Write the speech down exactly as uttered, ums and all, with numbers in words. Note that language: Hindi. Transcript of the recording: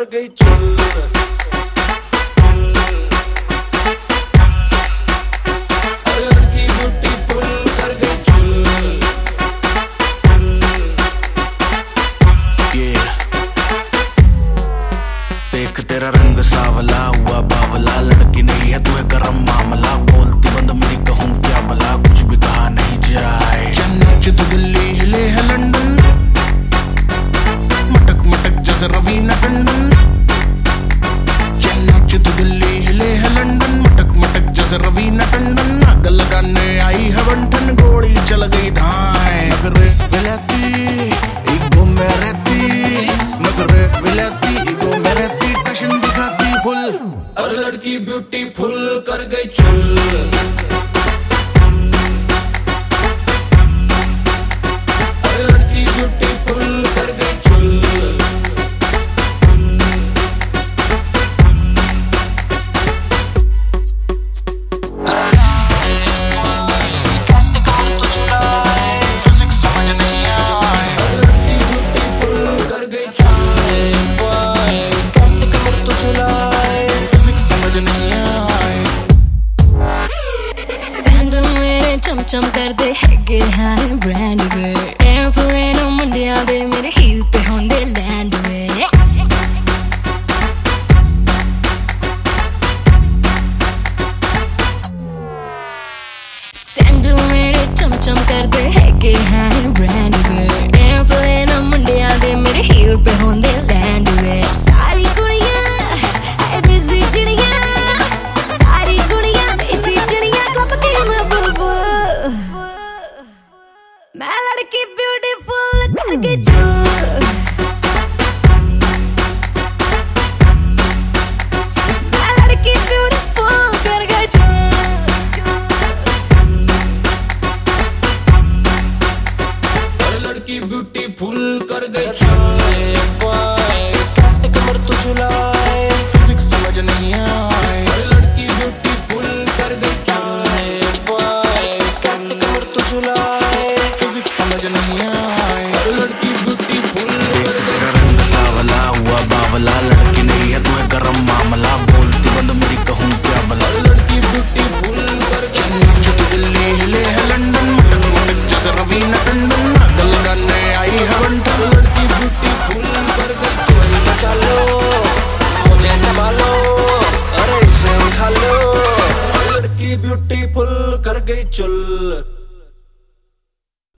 गई चुल। देख तेरा रंग सावला हुआ बावला, लड़की नहीं है तू है गरम मामला। बोलती बंद मेरी कहूँ क्या भला, कुछ भी कहा नहीं जाए। क्या नाच तू दिल्ली हिले है लंदन, मटक मटक जैसे रवीना टंडन। क्या नाच तू दिल्ली हिले है लंदन, मटक मटक जैसे रवीना टंडन। आग लगाने आई है बंठन, गोली चल गई धाए। नगरे विलाती ईगो में रहती, नगरे विलाती ईगो में रहती, टशन दिखाती फुल। और लड़की ब्यूटीफुल कर गई चुल। चम कर दे हैगे हाय ब्रांड वे, एयरप्लेन मंडिया दे मेरे हील पे होंदे लैंड वे। सैंडल मेरे चम चम कर दे हैगे हाय ब्रांड वे, एयरप्लेन मंडिया दे मेरे हील पे होंदे लैंड वे। सारी कुड़ियां है देसी चिड़ियां, सारी कुड़ियां देसी चिड़ियां, क्लब की मैं बुलबुल। मैं लड़की ब्यूटीफुल कर गई चुल। मैं लड़की ब्यूटीफुल कर गई चुल। लड़की ब्यूटीफुल कर गई चुल। कैसे कमर तू झुलाए, फिजिक्स समझ नहीं आए। लड़की ब्यूटीफुल कर गई चुल। कैसे कमर तू झुलाए, समझ नहीं आए। लड़की ब्यूटीफुल तेरा रंग सावला हुआ बावला, लड़की नहीं है तू है गरम मामला। बोलती बंद मेरी कहूँ क्या भला, लड़की ब्यूटीफुल कर गई नाच तू दिल्ली हिले है लंदन, मटक मटक जैसे रवीना टंडन। आग लगाने आई है बंठन, लड़की ब्यूटीफुल कर गई चुल। बचा लो मुझे संभालो, अरे इसे उठा लो। लड़की ब्यूटीफुल कर गई चुल।